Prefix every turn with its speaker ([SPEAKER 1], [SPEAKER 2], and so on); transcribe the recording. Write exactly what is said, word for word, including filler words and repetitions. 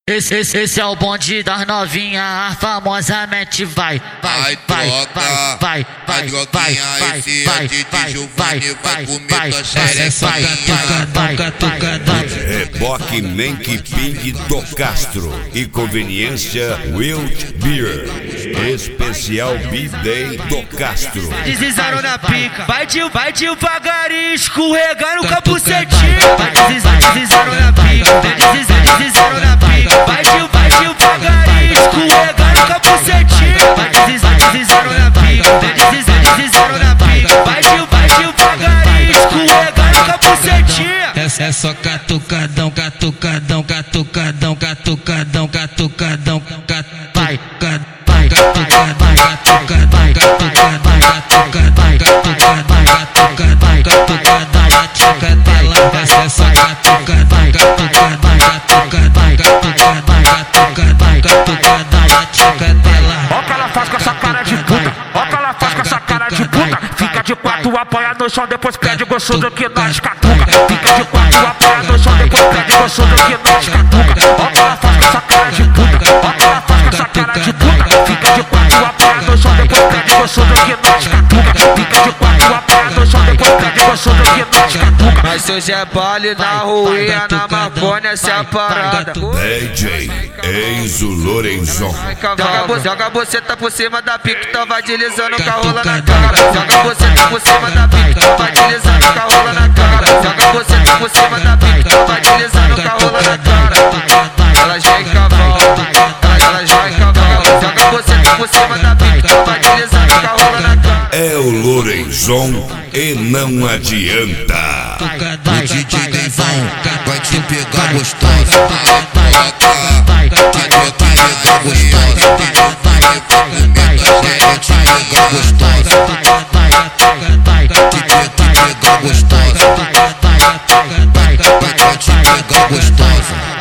[SPEAKER 1] Esse, esse, esse é o bonde das novinha, a famosamente vai, vai, vai, vai, vai, vai, vai, vai, vai, vai, vai, vai, vai, vai, vai, vai.
[SPEAKER 2] Reboque Menk Ping do Castro e conveniência Wild Beer. Especial B-Day do Castro.
[SPEAKER 3] Deslizaram na pica, vai, de, vai devagarinho, escorregar no capucetinho. Deslizaram na pica, deslizaram na pica. Vai, de, vai devagarinho, escorregar no capucetinho. Deslizaram na pica, deslizaram na pica. Vai, de, vai devagarinho, escorregar no capucetinho.
[SPEAKER 4] Essa é só catucadão, catucadão, catucadão, catucadão, catucadão,
[SPEAKER 1] Vai,
[SPEAKER 4] catucadão.
[SPEAKER 1] vai, vai, vai,
[SPEAKER 4] Essa é só catucadão, catucadão,
[SPEAKER 3] Ó que ela faz com essa cara de puta, ó que ela faz com essa cara de puta. Fica de quatro, apoia no chão, depois pede gostoso que nós catuca. Fica de quatro, apoia no chão, depois pede gostoso que nós catuca. Ó que ela faz com essa cara de puta, ó que ela faz com essa cara de puta. Fica de quatro, apoia no chão, depois pede gostoso que nós catuca. Fica de quatro, apoia no chão, depois pede gostoso que nós catuca.
[SPEAKER 5] Mas hoje é baile na ruinha, na maconha, essa é a parada.
[SPEAKER 2] D J Enzo Lorenzon.
[SPEAKER 5] Joga, joga você tá por cima da pica, então vai deslizando com a rola na cara. Joga você tá por cima da pica, então vai deslizando com a rola na cara. Joga você tá por cima da pica, então vai deslizando com a rola na cara. Ela já encavalo, ela, ela já encavalo. Joga você tá por cima da pica, então vai deslizando com a rola na cara.
[SPEAKER 2] É o Lorenzon e não adianta.
[SPEAKER 6] O D J Deivão vai te pegar gostosa. Vai te pegar gostosa. Vai te pegar gostosa. Vai te pegar gostosa. Vai te pegar gostosa.